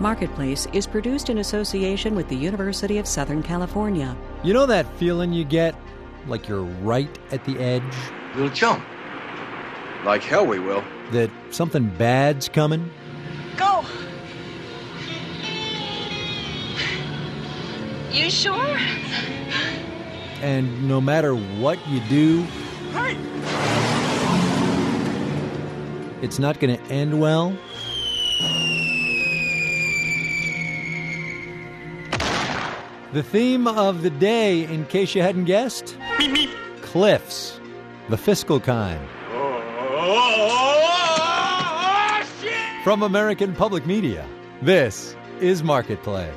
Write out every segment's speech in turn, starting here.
Marketplace is produced in association with the University of Southern California. You know that feeling you get like you're right at the edge? We'll jump. Like hell we will. That something bad's coming? Go! You sure? And no matter what you do, Hurry! it's not going to end well? The theme of the day, in case you hadn't guessed, cliffs, the fiscal kind. From American Public Media, this is Marketplace.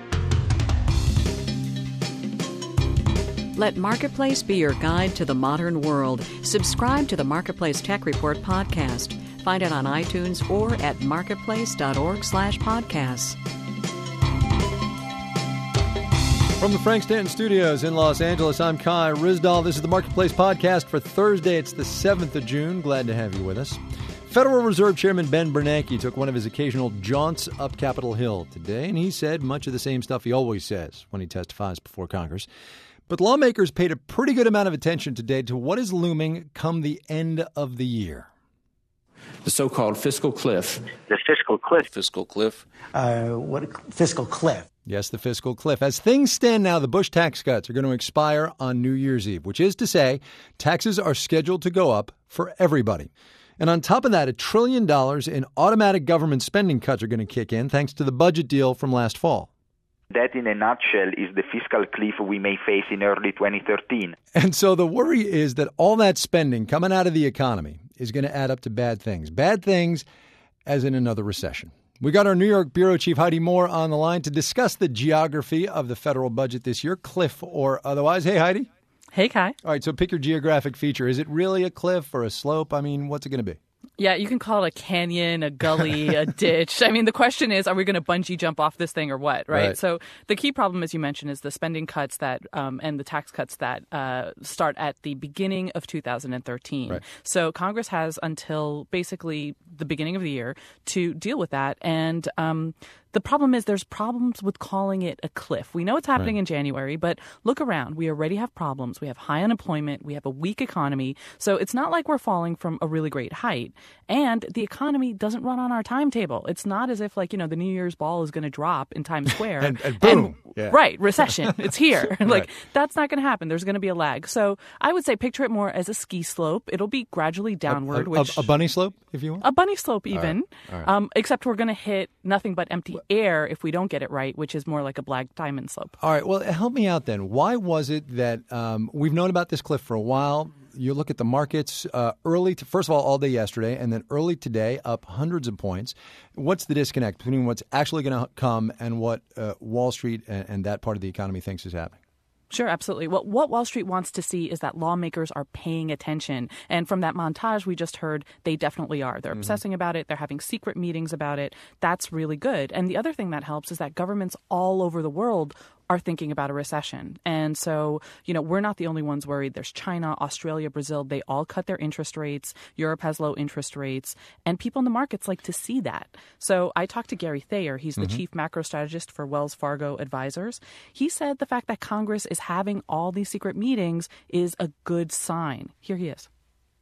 Let Marketplace be your guide to the modern world. Subscribe to the Marketplace Tech Report podcast. Find it on iTunes or at marketplace.org/podcasts. From the Frank Stanton Studios in Los Angeles, I'm Kai Ryssdal. This is the Marketplace podcast for Thursday. It's the 7th of June. Glad to have you with us. Federal Reserve Chairman Ben Bernanke took one of his occasional jaunts up Capitol Hill today, and he said much of the same stuff he always says when he testifies before Congress. But lawmakers paid a pretty good amount of attention today to what is looming come the end of the year. The so-called fiscal cliff. The fiscal cliff. Fiscal cliff. Fiscal cliff? Yes, the fiscal cliff. As things stand now, the Bush tax cuts are going to expire on New Year's Eve, which is to say taxes are scheduled to go up for everybody. And on top of that, $1 trillion in automatic government spending cuts are going to kick in thanks to the budget deal from last fall. That, in a nutshell, is the fiscal cliff we may face in early 2013. And so the worry is that all that spending coming out of the economy is going to add up to bad things. Bad things as in another recession. We got our New York Bureau Chief Heidi Moore on the line to discuss the geography of the federal budget this year, cliff or otherwise. Hey, Heidi. Hey, Kai. All right, so pick your geographic feature. Is it really a cliff or a slope? I mean, what's it going to be? Yeah, you can call it a canyon, a gully, a ditch. I mean, the question is, are we going to bungee jump off this thing or what, right? So the key problem, as you mentioned, is the spending cuts that and the tax cuts that start at the beginning of 2013. Right. So Congress has until basically the beginning of the year to deal with that. And the problem is there's problems with calling it a cliff. We know it's happening in January, but look around. We already have problems. We have high unemployment. We have a weak economy. So it's not like we're falling from a really great height. And the economy doesn't run on our timetable. It's not as if, like, you know, the New Year's ball is going to drop in Times Square. and boom. Right, recession. It's here. Right. That's not going to happen. There's going to be a lag. So I would say picture it more as a ski slope. It'll be gradually downward. A bunny slope, if you want? A bunny slope, even. All right. Except we're going to hit nothing but empty air if we don't get it right, which is more like a black diamond slope. All right. Well, help me out then. Why was it that we've known about this cliff for a while? You look at the markets first of all day yesterday, and then early today, up hundreds of points. What's the disconnect between what's actually going to come and what Wall Street and that part of the economy thinks is happening? Sure, absolutely. Well, what Wall Street wants to see is that lawmakers are paying attention. And from that montage we just heard, they definitely are. They're obsessing about it. They're having secret meetings about it. That's really good. And the other thing that helps is that governments all over the world are thinking about a recession. And so, you know, we're not the only ones worried. There's China, Australia, Brazil. They all cut their interest rates. Europe has low interest rates. And people in the markets like to see that. So I talked to Gary Thayer. He's the chief macro strategist for Wells Fargo Advisors. He said the fact that Congress is having all these secret meetings is a good sign. Here he is.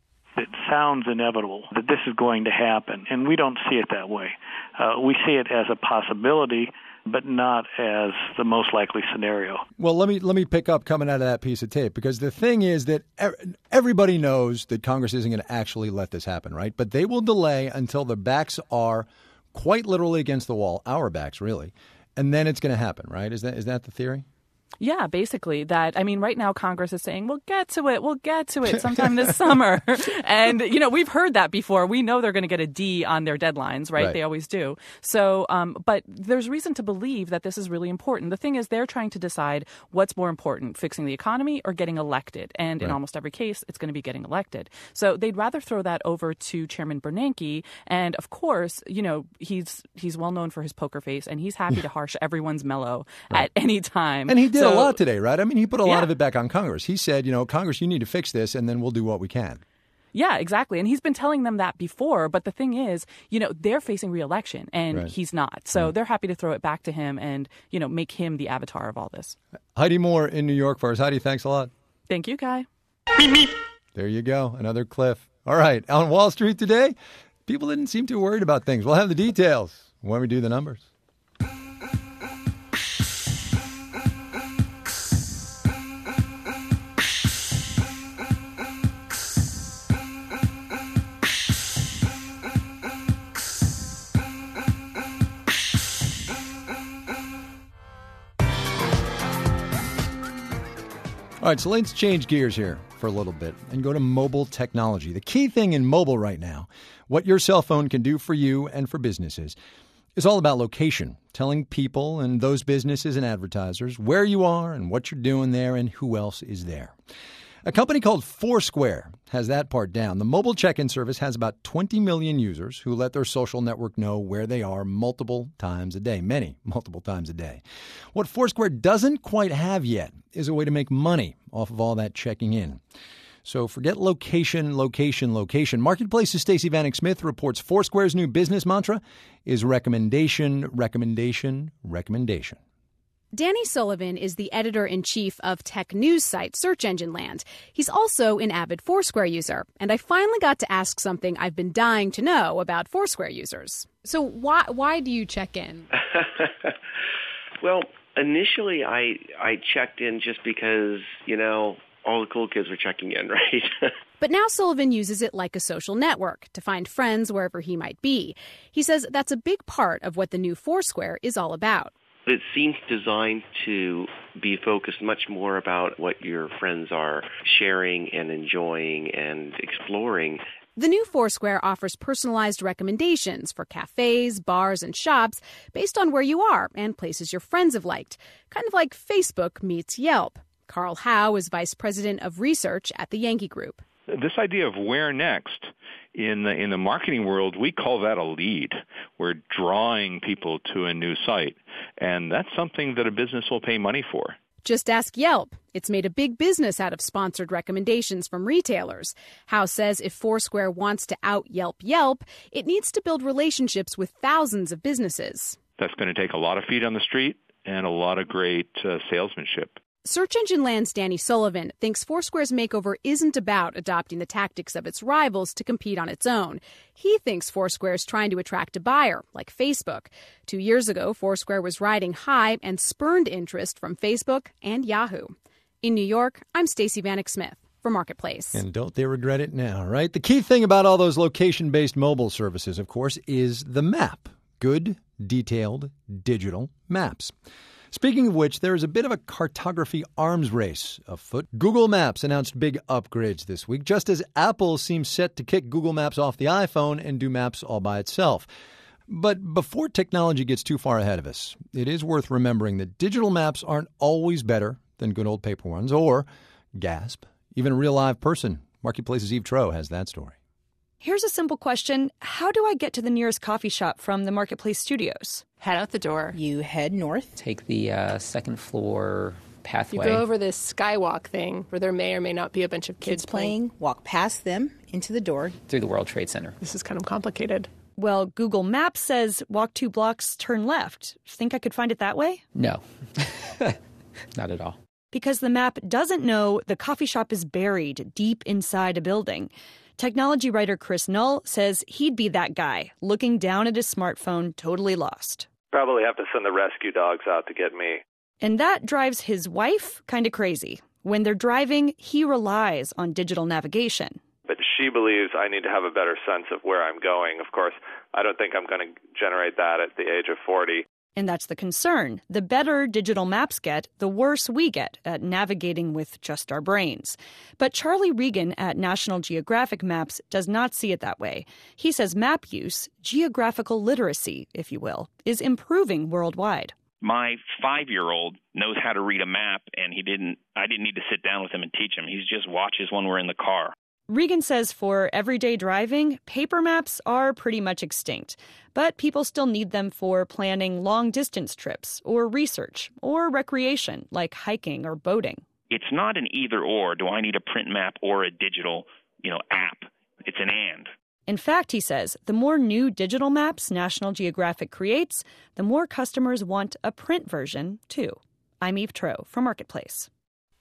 It sounds inevitable that this is going to happen, and we don't see it that way. We see it as a possibility, but not as the most likely scenario. Well, let me pick up coming out of that piece of tape, because the thing is that everybody knows that Congress isn't going to actually let this happen, right? But they will delay until their backs are quite literally against the wall, our backs really, and then it's going to happen, right? Is that the theory? Yeah, basically that. I mean, right now Congress is saying, we'll get to it sometime this summer. And, you know, we've heard that before. We know they're going to get a D on their deadlines, right? They always do. So, but there's reason to believe that this is really important. The thing is, they're trying to decide what's more important, fixing the economy or getting elected. And in almost every case, it's going to be getting elected. So they'd rather throw that over to Chairman Bernanke. And of course, you know, he's well known for his poker face, and he's happy to harsh everyone's mellow at any time. And he did a lot today, right? I mean, he put a lot of it back on Congress. He said, you know, Congress, you need to fix this, and then we'll do what we can. Yeah, exactly. And he's been telling them that before. But the thing is, they're facing re-election and he's not. So they're happy to throw it back to him and, make him the avatar of all this. Heidi Moore in New York for us. Heidi, thanks a lot. Thank you, Kai. There you go. Another cliff. All right. On Wall Street today, people didn't seem too worried about things. We'll have the details when we do the numbers. All right, so let's change gears here for a little bit and go to mobile technology. The key thing in mobile right now, what your cell phone can do for you and for businesses, is all about location, telling people and those businesses and advertisers where you are and what you're doing there and who else is there. A company called Foursquare has that part down. The mobile check-in service has about 20 million users who let their social network know where they are multiple times a day, multiple times a day. What Foursquare doesn't quite have yet is a way to make money off of all that checking in. So forget location. Marketplace's Stacey Vanek Smith reports Foursquare's new business mantra is recommendation. Danny Sullivan is the editor-in-chief of tech news site Search Engine Land. He's also an avid Foursquare user, and I finally got to ask something I've been dying to know about Foursquare users. So why do you check in? Well, initially I checked in just because, all the cool kids were checking in, right? But now Sullivan uses it like a social network to find friends wherever he might be. He says that's a big part of what the new Foursquare is all about. It seems designed to be focused much more about what your friends are sharing and enjoying and exploring. The new Foursquare offers personalized recommendations for cafes, bars, and shops based on where you are and places your friends have liked, kind of like Facebook meets Yelp. Carl Howe is vice president of research at the Yankee Group. This idea of where next, in the marketing world, we call that a lead. We're drawing people to a new site, and that's something that a business will pay money for. Just ask Yelp. It's made a big business out of sponsored recommendations from retailers. Howe says if Foursquare wants to out-Yelp Yelp, it needs to build relationships with thousands of businesses. That's going to take a lot of feet on the street and a lot of great salesmanship. Search Engine Land's Danny Sullivan thinks Foursquare's makeover isn't about adopting the tactics of its rivals to compete on its own. He thinks Foursquare's trying to attract a buyer, like Facebook. 2 years ago, Foursquare was riding high and spurned interest from Facebook and Yahoo. In New York, I'm Stacey Vanek Smith for Marketplace. And don't they regret it now, right? The key thing about all those location-based mobile services, of course, is the map. Good, detailed, digital maps. Speaking of which, there is a bit of a cartography arms race afoot. Google Maps announced big upgrades this week, just as Apple seems set to kick Google Maps off the iPhone and do Maps all by itself. But before technology gets too far ahead of us, it is worth remembering that digital maps aren't always better than good old paper ones, or, gasp, even a real live person. Marketplace's Eve Troeh has that story. Here's a simple question. How do I get to the nearest coffee shop from the Marketplace studios? Head out the door. You head north. Take the second floor pathway. You go over this skywalk thing where there may or may not be a bunch of kids playing. Walk past them, into the door. Through the World Trade Center. This is kind of complicated. Well, Google Maps says walk 2 blocks, turn left. Think I could find it that way? No. Not at all. Because the map doesn't know the coffee shop is buried deep inside a building. Technology writer Chris Null says he'd be that guy, looking down at his smartphone, totally lost. Probably have to send the rescue dogs out to get me. And that drives his wife kind of crazy. When they're driving, he relies on digital navigation. But she believes I need to have a better sense of where I'm going. Of course, I don't think I'm going to generate that at the age of 40. And that's the concern. The better digital maps get, the worse we get at navigating with just our brains. But Charlie Regan at National Geographic Maps does not see it that way. He says map use, geographical literacy, if you will, is improving worldwide. My 5-year-old knows how to read a map, and I didn't need to sit down with him and teach him. He just watches when we're in the car. Regan says for everyday driving, paper maps are pretty much extinct, but people still need them for planning long-distance trips or research or recreation like hiking or boating. It's not an either-or. Do I need a print map or a digital, app? It's an and. In fact, he says, the more new digital maps National Geographic creates, the more customers want a print version, too. I'm Eve Troeh for Marketplace.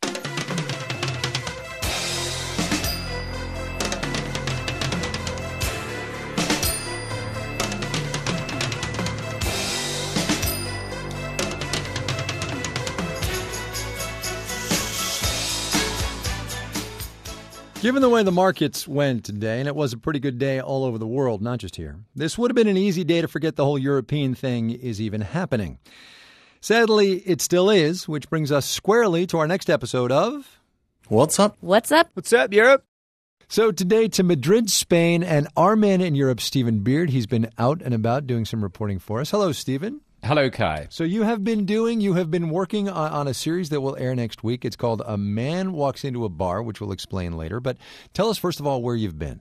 Given the way the markets went today, and it was a pretty good day all over the world, not just here, this would have been an easy day to forget the whole European thing is even happening. Sadly, it still is, which brings us squarely to our next episode of... What's Up? What's Up? What's up, Europe? So today to Madrid, Spain, and our man in Europe, Stephen Beard. He's been out and about doing some reporting for us. Hello, Stephen. Hello, Kai. So you have been working on a series that will air next week. It's called A Man Walks Into a Bar, which we'll explain later. But tell us, first of all, where you've been.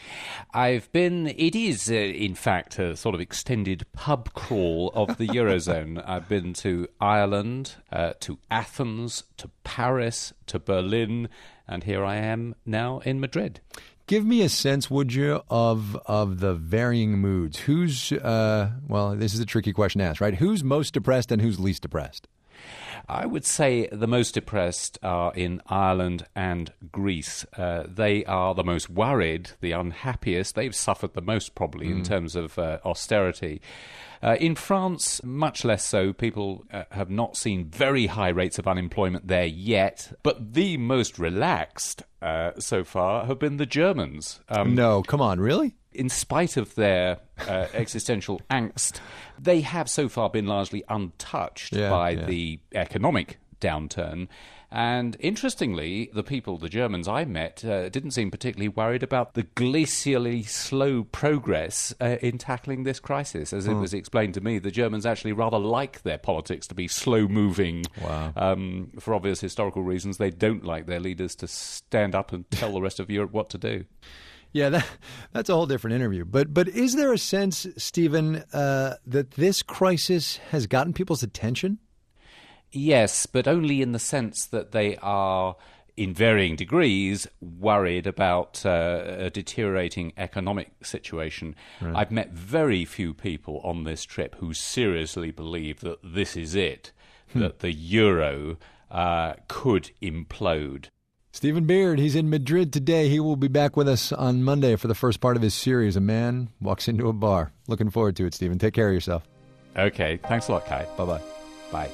It is, in fact, a sort of extended pub crawl of the Eurozone. I've been to Ireland, to Athens, to Paris, to Berlin, and here I am now in Madrid. Give me a sense, would you, of the varying moods. Who's, this is a tricky question to ask, right? Who's most depressed and who's least depressed? I would say the most depressed are in Ireland and Greece. They are the most worried, the unhappiest. They've suffered the most, probably, in terms of austerity. In France, much less so. People have not seen very high rates of unemployment there yet. But the most relaxed so far have been the Germans. No, come on, really? In spite of their existential angst, they have so far been largely untouched by the economic downturn. And interestingly, the Germans I met, didn't seem particularly worried about the glacially slow progress in tackling this crisis. As it was explained to me, the Germans actually rather like their politics to be slow-moving. Wow. For obvious historical reasons, they don't like their leaders to stand up and tell the rest of Europe what to do. Yeah, that's a whole different interview. But is there a sense, Stephen, that this crisis has gotten people's attention? Yes, but only in the sense that they are, in varying degrees, worried about a deteriorating economic situation. Right. I've met very few people on this trip who seriously believe that this is it, that the euro could implode. Stephen Beard, he's in Madrid today. He will be back with us on Monday for the first part of his series, A Man Walks Into a Bar. Looking forward to it, Stephen. Take care of yourself. Okay. Thanks a lot, Kai. Bye-bye. Bye.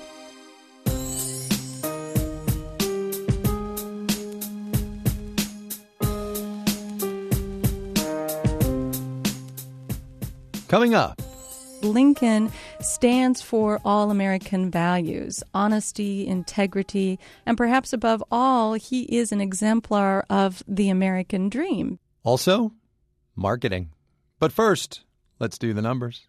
Coming up. Lincoln stands for all American values, honesty, integrity, and perhaps above all, he is an exemplar of the American dream. Also, marketing. But first, let's do the numbers.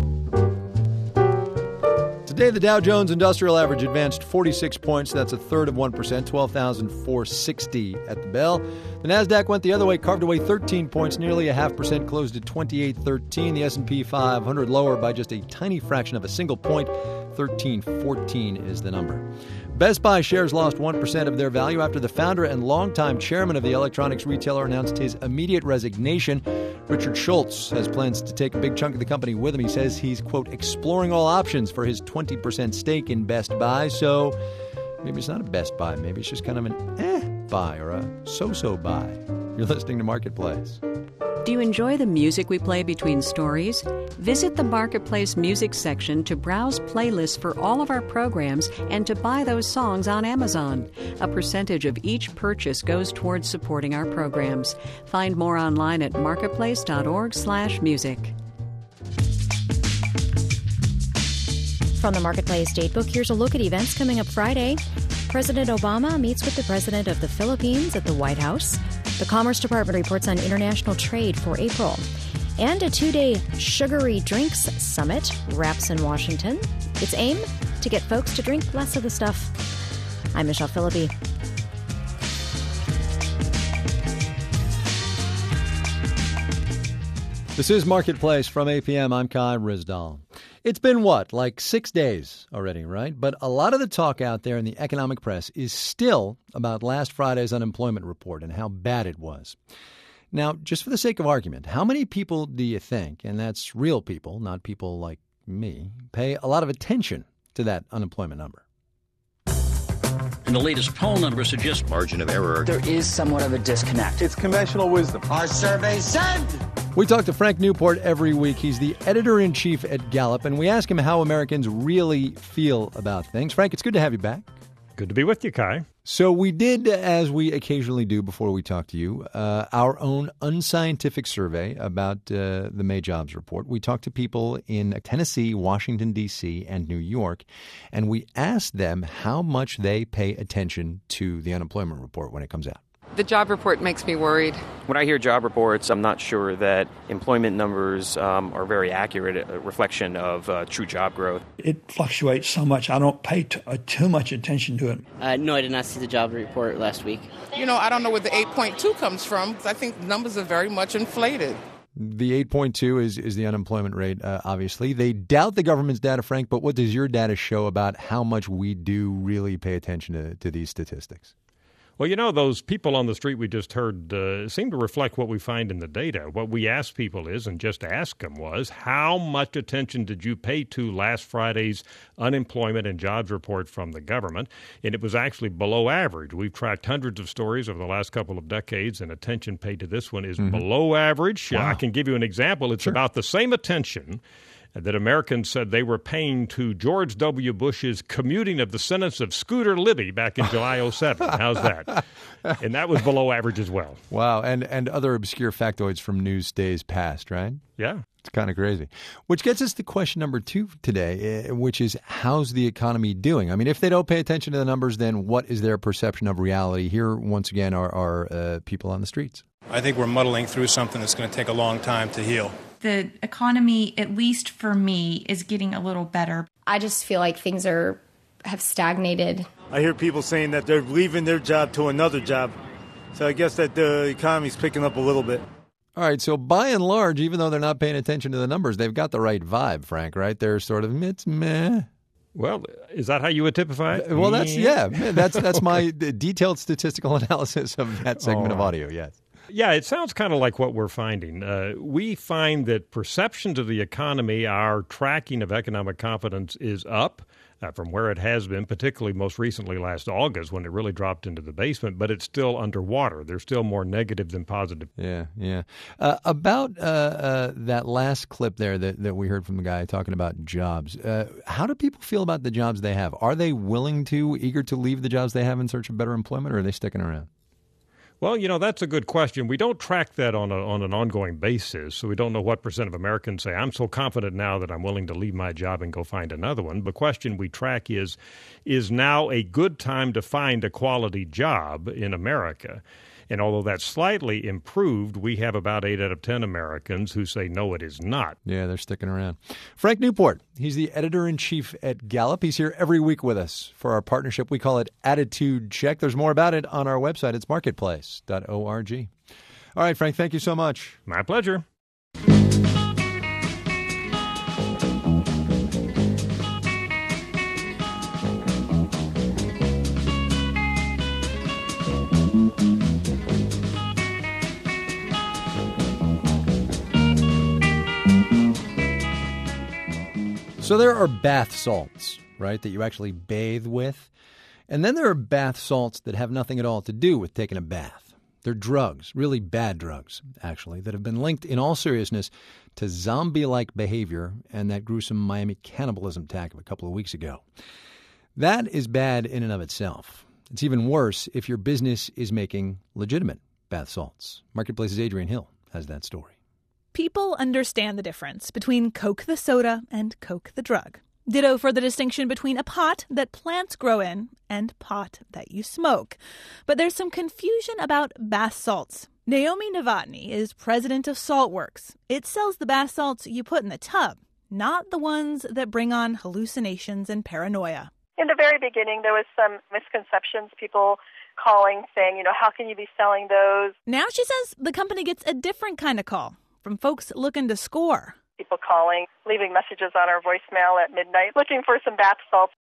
Today, the Dow Jones Industrial Average advanced 46 points. That's a third of 1%, 12,460 at the bell. The Nasdaq went the other way, carved away 13 points, nearly a 0.5%, closed at 2813. The S&P 500 lower by just a tiny fraction of a single point. 1314 is the number. Best Buy shares lost 1% of their value after the founder and longtime chairman of the electronics retailer announced his immediate resignation. Richard Schultz has plans to take a big chunk of the company with him. He says he's, quote, exploring all options for his 20% stake in Best Buy. So maybe it's not a Best Buy. Maybe it's just kind of an buy or a so-so buy. You're listening to Marketplace. Do you enjoy the music we play between stories? Visit the Marketplace music section to browse playlists for all of our programs and to buy those songs on Amazon. A percentage of each purchase goes towards supporting our programs. Find more online at marketplace.org/music. From the Marketplace Datebook, here's a look at events coming up Friday. President Obama meets with the President of the Philippines at the White House. The Commerce Department reports on international trade for April. And a 2-day Sugary Drinks Summit wraps in Washington. Its aim? To get folks to drink less of the stuff. I'm Michelle Philippi. This is Marketplace from APM. I'm Kai Ryssdal. It's been like 6 days already, right? But a lot of the talk out there in the economic press is still about last Friday's unemployment report and how bad it was. Now, just for the sake of argument, how many people do you think, and that's real people, not people like me, pay a lot of attention to that unemployment number? And the latest poll numbers suggest margin of error. There is somewhat of a disconnect. It's conventional wisdom. Our survey said. We talk to Frank Newport every week. He's the editor-in-chief at Gallup, and we ask him how Americans really feel about things. Frank, it's good to have you back. Good to be with you, Kai. So we did, as we occasionally do before we talk to you, our own unscientific survey about the May jobs report. We talked to people in Tennessee, Washington, D.C., and New York, and we asked them how much they pay attention to the unemployment report when it comes out. The job report makes me worried. When I hear job reports, I'm not sure that employment numbers are very accurate a reflection of true job growth. It fluctuates so much. I don't pay too much attention to it. No, I did not see the job report last week. I don't know where the 8.2 comes from because I think numbers are very much inflated. The 8.2 is the unemployment rate, obviously. They doubt the government's data, Frank, but what does your data show about how much we do really pay attention to these statistics? Well, those people on the street we just heard seem to reflect what we find in the data. What we asked people is, and just asked them was, how much attention did you pay to last Friday's unemployment and jobs report from the government? And it was actually below average. We've tracked hundreds of stories over the last couple of decades, and attention paid to this one is below average. Wow. I can give you an example. It's about the same attention that Americans said they were paying to George W. Bush's commuting of the sentence of Scooter Libby back in July 2007. How's that? And that was below average as well. Wow. And other obscure factoids from news days past, right? Yeah. It's kind of crazy. Which gets us to question number 2 today, which is, how's the economy doing? I mean, if they don't pay attention to the numbers, then what is their perception of reality? Here, once again, are people on the streets. I think we're muddling through something that's going to take a long time to heal. The economy, at least for me, is getting a little better. I just feel like things have stagnated. I hear people saying that they're leaving their job to another job. So I guess that the economy's picking up a little bit. All right, so by and large, even though they're not paying attention to the numbers, they've got the right vibe, Frank, right? They're sort of, it's meh. Well, is that how you would typify it? Well, that's my detailed statistical analysis of that segment of audio, yes. Yeah, it sounds kind of like what we're finding. We find that perceptions of the economy, our tracking of economic confidence is up from where it has been, particularly most recently last August when it really dropped into the basement, but it's still underwater. There's still more negative than positive. Yeah. About that last clip there that we heard from the guy talking about jobs, how do people feel about the jobs they have? Are they eager to leave the jobs they have in search of better employment, or are they sticking around? Well, that's a good question. We don't track that on an ongoing basis, so we don't know what percent of Americans say, I'm so confident now that I'm willing to leave my job and go find another one. The question we track is now a good time to find a quality job in America? And although that's slightly improved, we have about 8 out of 10 Americans who say, no, it is not. Yeah, they're sticking around. Frank Newport, he's the editor-in-chief at Gallup. He's here every week with us for our partnership. We call it Attitude Check. There's more about it on our website. It's marketplace.org. All right, Frank, thank you so much. My pleasure. So there are bath salts, right, that you actually bathe with. And then there are bath salts that have nothing at all to do with taking a bath. They're drugs, really bad drugs, actually, that have been linked in all seriousness to zombie-like behavior and that gruesome Miami cannibalism attack of a couple of weeks ago. That is bad in and of itself. It's even worse if your business is making legitimate bath salts. Marketplace's Adrian Hill has that story. People understand the difference between Coke the soda and Coke the drug. Ditto for the distinction between a pot that plants grow in and pot that you smoke. But there's some confusion about bath salts. Naomi Novotny is president of Saltworks. It sells the bath salts you put in the tub, not the ones that bring on hallucinations and paranoia. In the very beginning, there was some misconceptions, people calling, saying, how can you be selling those? Now she says the company gets a different kind of call from folks looking to score. People calling, leaving messages on our voicemail at midnight, looking for some bath salts.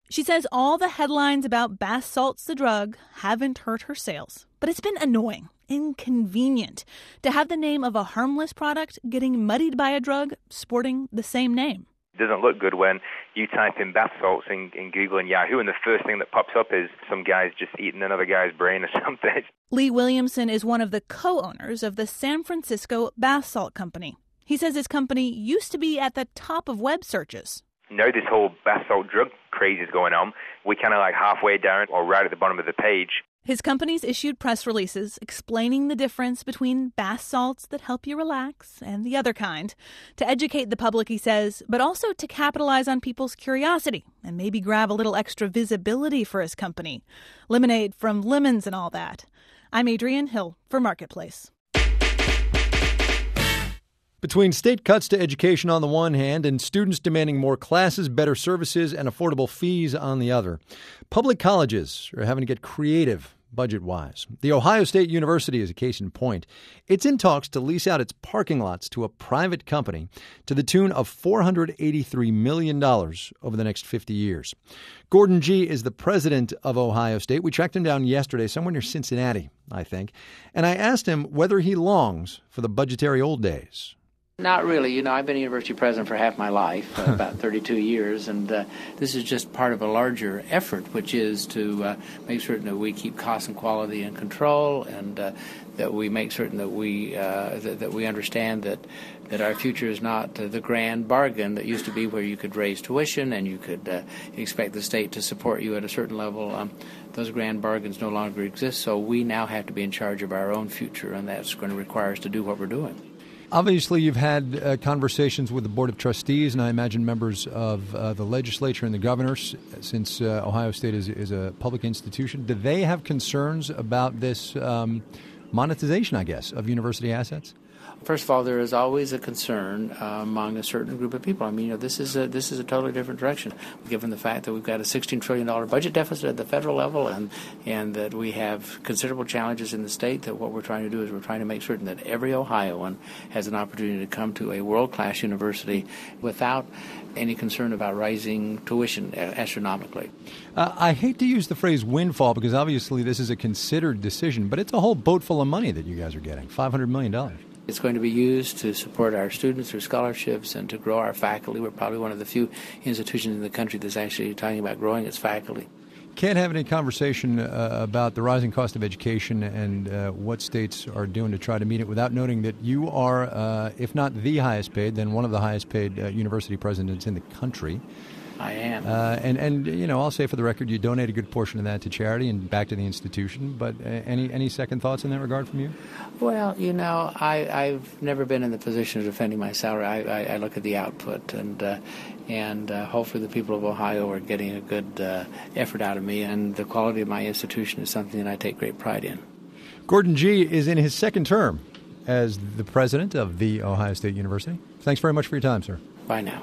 She says all the headlines about bath salts, the drug, haven't hurt her sales. But it's been annoying, inconvenient, to have the name of a harmless product getting muddied by a drug sporting the same name. It doesn't look good when you type in bath salts in Google and Yahoo, and the first thing that pops up is some guy's just eating another guy's brain or something. Lee Williamson is one of the co-owners of the San Francisco Bath Salt Company. He says his company used to be at the top of web searches. Now this whole bath salt drug craze is going on. We're kind of like halfway down or right at the bottom of the page. His company's issued press releases explaining the difference between bath salts that help you relax and the other kind, to educate the public, he says, but also to capitalize on people's curiosity and maybe grab a little extra visibility for his company. Lemonade from lemons and all that. I'm Adrienne Hill for Marketplace. Between state cuts to education on the one hand and students demanding more classes, better services, and affordable fees on the other, public colleges are having to get creative budget-wise. The Ohio State University is a case in point. It's in talks to lease out its parking lots to a private company to the tune of $483 million over the next 50 years. Gordon Gee is the president of Ohio State. We tracked him down yesterday, somewhere near Cincinnati, I think, and I asked him whether he longs for the budgetary old days. Not really. You know, I've been a university president for half my life, about 32 years, and this is just part of a larger effort, which is to make certain that we keep cost and quality in control, and that we make certain that we understand that our future is not the grand bargain that used to be where you could raise tuition and you could expect the state to support you at a certain level. Those grand bargains no longer exist, so we now have to be in charge of our own future, and that's going to require us to do what we're doing. Obviously, you've had conversations with the Board of Trustees, and I imagine members of the legislature and the governors, since Ohio State is a public institution. Do they have concerns about this monetization, I guess, of university assets? First of all, there is always a concern among a certain group of people. I mean, you know, this is a totally different direction, given the fact that we've got a $16 trillion budget deficit at the federal level, and that we have considerable challenges in the state. That what we're trying to do is we're trying to make certain that every Ohioan has an opportunity to come to a world-class university without any concern about rising tuition astronomically. I hate to use the phrase windfall because obviously this is a considered decision, but it's a whole boat full of money that you guys are getting, $500 million. It's going to be used to support our students through scholarships and to grow our faculty. We're probably one of the few institutions in the country that's actually talking about growing its faculty. Can't have any conversation about the rising cost of education and what states are doing to try to meet it without noting that you are, if not the highest paid, then one of the highest paid university presidents in the country. I am. And you know, I'll say for the record, you donate a good portion of that to charity and back to the institution. But any second thoughts in that regard from you? Well, you know, I've never been in the position of defending my salary. I look at the output, and hopefully the people of Ohio are getting a good effort out of me, and the quality of my institution is something that I take great pride in. Gordon Gee is in his second term as the president of the Ohio State University. Thanks very much for your time, sir. Bye now.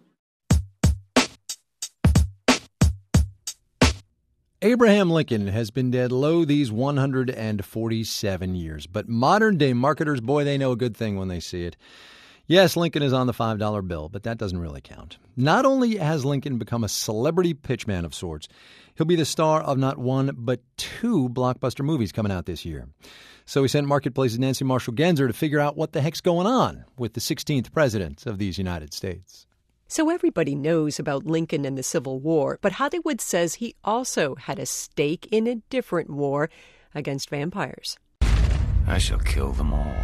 Abraham Lincoln has been dead lo these 147 years, but modern-day marketers, boy, they know a good thing when they see it. Yes, Lincoln is on the $5 bill, but that doesn't really count. Not only has Lincoln become a celebrity pitchman of sorts, he'll be the star of not one but two blockbuster movies coming out this year. So we sent Marketplace's Nancy Marshall-Genzer to figure out what the heck's going on with the 16th president of these United States. So everybody knows about Lincoln and the Civil War, but Hollywood says he also had a stake in a different war against vampires. I shall kill them all.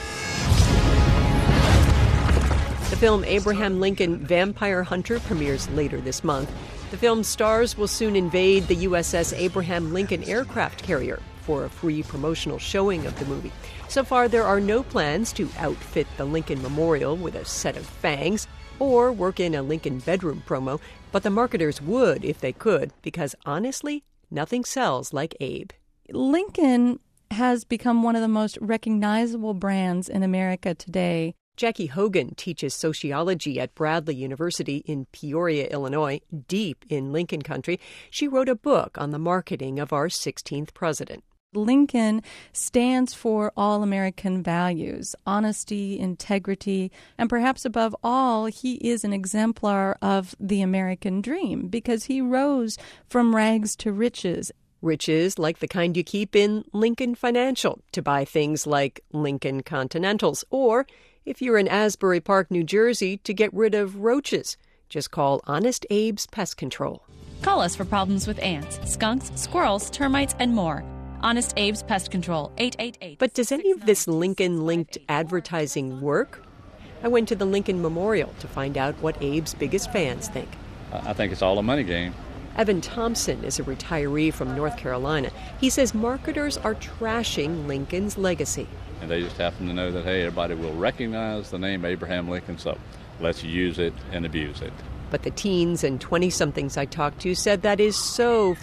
The film Abraham Lincoln Vampire Hunter premieres later this month. The film's stars will soon invade the USS Abraham Lincoln aircraft carrier for a free promotional showing of the movie. So far, there are no plans to outfit the Lincoln Memorial with a set of fangs or work in a Lincoln bedroom promo, but the marketers would if they could, because honestly, nothing sells like Abe. Lincoln has become one of the most recognizable brands in America today. Jackie Hogan teaches sociology at Bradley University in Peoria, Illinois, deep in Lincoln country. She wrote a book on the marketing of our 16th president. Lincoln stands for all American values, honesty, integrity, and perhaps above all, he is an exemplar of the American dream because he rose from rags to riches. Riches like the kind you keep in Lincoln Financial to buy things like Lincoln Continentals, or if you're in Asbury Park, New Jersey, to get rid of roaches. Just call Honest Abe's Pest Control. Call us for problems with ants, skunks, squirrels, termites, and more. Honest Abe's Pest Control, 888. But does any of this Lincoln-linked advertising work? I went to the Lincoln Memorial to find out what Abe's biggest fans think. I think it's all a money game. Evan Thompson is a retiree from North Carolina. He says marketers are trashing Lincoln's legacy. And they just happen to know that, hey, everybody will recognize the name Abraham Lincoln, so let's use it and abuse it. But the teens and 20-somethings I talked to said that is so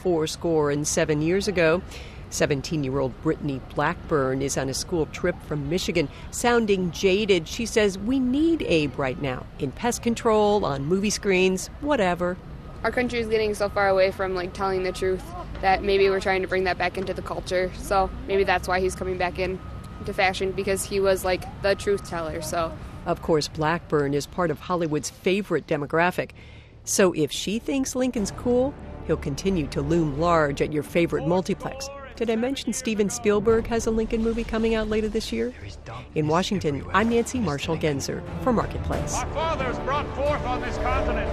7 years ago. 17-year-old Brittany Blackburn is on a school trip from Michigan, sounding jaded. She says, we need Abe right now, in pest control, on movie screens, whatever. Our country is getting so far away from telling the truth that maybe we're trying to bring that back into the culture. So maybe that's why he's coming back into fashion, because he was the truth teller. So of course, Blackburn is part of Hollywood's favorite demographic. So if she thinks Lincoln's cool, he'll continue to loom large at your favorite multiplex. Did I mention Steven Spielberg has a Lincoln movie coming out later this year? In Washington, I'm Nancy Marshall-Genzer for Marketplace. Our fathers brought forth on this continent.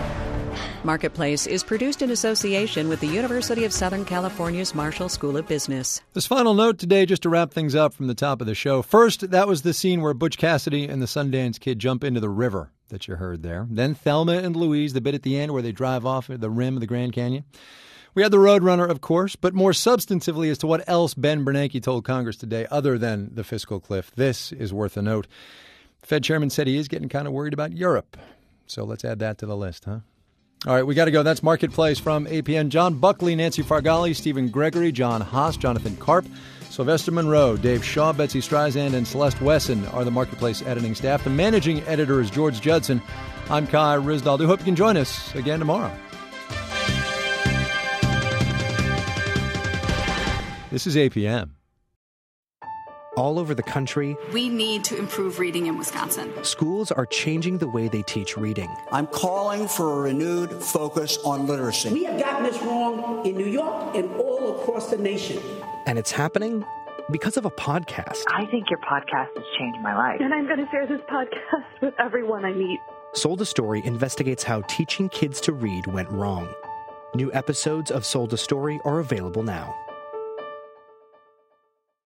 Marketplace is produced in association with the University of Southern California's Marshall School of Business. This final note today, just to wrap things up from the top of the show. First, that was the scene where Butch Cassidy and the Sundance Kid jump into the river that you heard there. Then Thelma and Louise, the bit at the end where they drive off at the rim of the Grand Canyon. We had the Roadrunner, of course, but more substantively as to what else Ben Bernanke told Congress today other than the fiscal cliff. This is worth a note. The Fed chairman said he is getting kind of worried about Europe. So let's add that to the list, huh? All right, we got to go. That's Marketplace from APN. John Buckley, Nancy Fargali, Stephen Gregory, John Haas, Jonathan Karp, Sylvester Monroe, Dave Shaw, Betsy Streisand, and Celeste Wesson are the Marketplace editing staff. The managing editor is George Judson. I'm Kai Ryssdal. I hope you can join us again tomorrow. This is APM. All over the country, we need to improve reading in Wisconsin. Schools are changing the way they teach reading. I'm calling for a renewed focus on literacy. We have gotten this wrong in New York and all across the nation. And it's happening because of a podcast. I think your podcast has changed my life. And I'm going to share this podcast with everyone I meet. Sold a Story investigates how teaching kids to read went wrong. New episodes of Sold a Story are available now.